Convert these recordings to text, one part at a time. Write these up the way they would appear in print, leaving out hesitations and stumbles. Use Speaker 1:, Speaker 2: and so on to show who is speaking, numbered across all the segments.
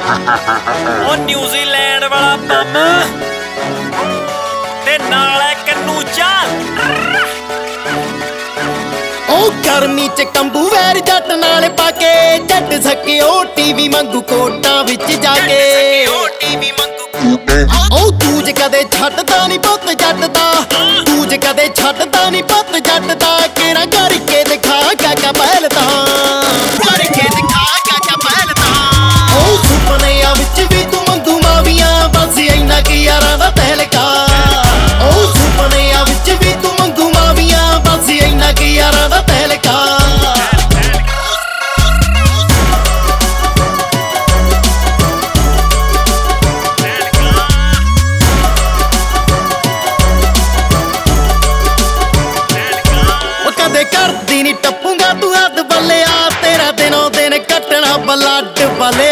Speaker 1: ਉਹ ਨਿਊਜ਼ੀਲੈਂਡ ਵਾਲਾ ਬੰਮ ਤੇ ਨਾਲ ਹੈ ਕਨੂਚਾ।
Speaker 2: ਉਹ ਗਰਮੀ ਚ ਕੰਬੂ ਵੈਰ ਜੱਟ ਨਾਲ ਪਾ ਕੇ ਜੱਟ ਸਕਿਓ ਟੀਵੀ ਮੰਗੂ ਕੋਟਾਂ ਵਿੱਚ ਜਾ ਕੇ। ਉਹ ਤੂਜ ਕਦੇ ਛੱਡਦਾ ਨੀ ਪੁੱਤ ਜੱਟ ਦਾ, ਤੂਜ ਕਦੇ ਛੱਡਦਾ ਨੀ ਪੁੱਤ ਜੱਟ ਦਾ। ਕਿਹੜਾ ਕਰਕੇ ਦਿਖਾ ਕਾਕਾ ਪਹਿਲਦਾ, ਕਰਕੇ ਦਿਖਾ ਕਾਕਾ ਪਹਿਲਦਾ। ਉਹ ਸੁਪਨਿਆਂ ਵਿੱਚ ਵੀ ਤੂੰ ਮੰਗੂ ਮਾਵੀਆਂ, ਬਸ ਇੰਨਾ ਕਿ ਯਾਰਾਂ ਦਾ ਤਹਿਲਕਾ। ਉਹ ਸੁਪਨਿਆਂ ਵਿੱਚ ਵੀ ਤੂੰ ਮੰਗੂ ਮਾਵੀਆਂ, ਬਸ ਇੰਨਾ ਕਿ ਯਾਰਾਂ ਦਾ ਤਹਿਲਕਾ। ਕਦੇ ਕਰਦੀ ਨੀ ਟੱਪੂਗਾ ਤੂੰ ਹੱਦ ਬੱਲਿਆ, ਤੇਰਾ ਦਿਨੋਂ ਦਿਨ ਕੱਟਣਾ ਬਲੱਡ ਬੱਲਿਆ।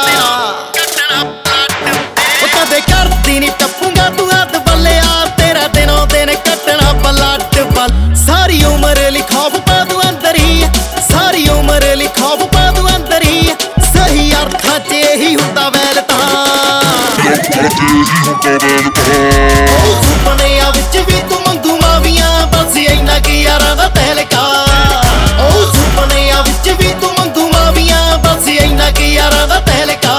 Speaker 2: ਕਦੇ ਕਰਦੀ ਨੀ ਟੱਪੂਗਾ ਤੂੰ ਹੱਦ ਬੱਲਿਆ, ਤੇਰਾ ਦਿਨੋਂ ਦਿਨ ਕੱਟਣਾ ਬਲੱਡ ਬੱਲ। ਸਾਰੀ ਉਮਰ ਲਈ ਖੌਫ ਪਾ ਦੂੰ ਅੰਦਰ ਹੀ, ਸਾਰੀ ਉਮਰ ਲਈ ਖੌਫ ਪਾ ਦੂੰ ਅੰਦਰ ਹੀ। ਸਹੀ ਅਰਥਾਂ 'ਚ ਇਹੀ ਹੁੰਦਾ ਵੈਲ ਤਾਂ। ਉਹ ਸੁਪਨਿਆਂ ਵਿੱਚ ਵੀ ਤੂੰ ਮੰਗੂ ਮਾਵੀਆਂ, ਬਸ ਇੰਨਾ ਕਿ ਯਾਰਾਂ ਦਾ ਤਹਿਲਕਾ। ਉਹ ਸੁਪਨਿਆਂ ਵਿੱਚ ਵੀ ਤੂੰ ਮੰਗੂ ਮਾਵੀਆਂ, ਬਸ ਇੰਨਾ ਕਿ ਯਾਰਾਂ ਦਾ ਤਹਿਲਕਾ।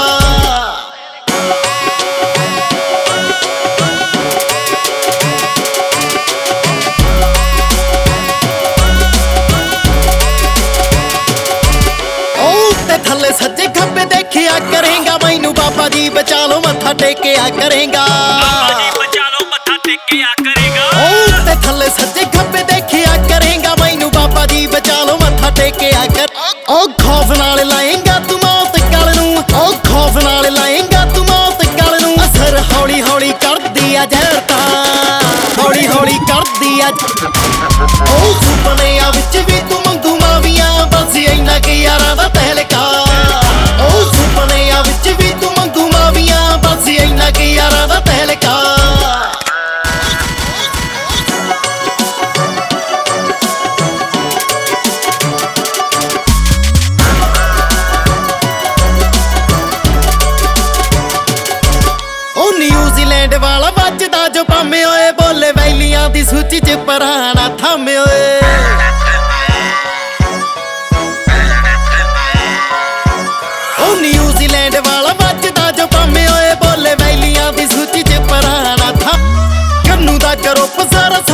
Speaker 2: ਥੱਲੇ ਸੱਜੇ ਖੱਬੇ ਦੇਖਿਆ ਕਰੇਗਾ, ਮੈਨੂੰ ਬਾਬਾ ਜੀ ਬਚਾ ਲੋ ਮੱਥਾ ਟੇਕਿਆ ਕਰੇਗਾ। ਉਹ ਤੇ ਥੱਲੇ ਸੱਜੇ ਖੱਬੇ ਦੇਖਿਆ ਕਰੇਗਾ, ਮੈਨੂੰ ਬਾਬਾ ਜੀ ਬਚਾ ਲੋ ਮੱਥਾ ਟੇਕਿਆ ਕਰ। ਉਹ ਖੌਫ ਨਾਲ ਲਾਏਗਾ ਤੂੰ ਮੌਤ ਗਲ ਨੂੰ, ਉਹ ਖੌਫ ਨਾਲ ਲਾਏਗਾ ਤੂੰ ਮੌਤ ਗਲ ਨੂੰ। ਅਸਰ ਹੌਲੀ ਹੌਲੀ ਕਰਦੀ ਆ ਜ਼ਹਿਰ ਤਾਂ, ਹੌਲੀ ਹੌਲੀ ਕਰਦੀ ਆ। ਉਹ ਸੁਪਨਿਆਂ ਵਿੱਚ ਵੀ ਤੂੰ ਮੰਗੂ ਮਾਵੀਆਂ, ਬਸ ਇੰਨਾ ਕਿ ਯਾਰਾਂ ਦਾ ਤਹਿਲਕਾ। ਉਹ ਸੁਪਨਿਆਂ ਵਿੱਚ ਵੀ ਤੂੰ ਮੰਗੂ ਮਾਵੀਆਂ, ਬਸ ਇੰਨਾ ਕਿ ਯਾਰਾਂ ਦਾ ਤਹਿਲਕਾ। ਉਹ ਨਿਊਜ਼ੀਲੈਂਡ ਵਾਲਾ ਵੱਜਦਾ ਜੋ ਪਾਮੇ ਓਏ, ਬੋਲੇ ਵੈਲੀਆਂ ਦੀ ਸੂਚੀ 'ਚ ਪਰਾਣਾ ਥਾਮੇ ਓਏ। ਉਹ ਨਿਊਜ਼ੀਲੈਂਡ ਵਾਲਾ ਵੱਜਦਾ ਜੋ ਪਾਮੇ ਓਏ, ਬੋਲੇ ਵੈਲੀਆਂ ਦੀ ਸੂਚੀ 'ਚ ਪਰਾਣਾ ਥਾਮ। ਕੰਨੂ ਦਾ ਗਰੁੱਪ ਸਾਰਾ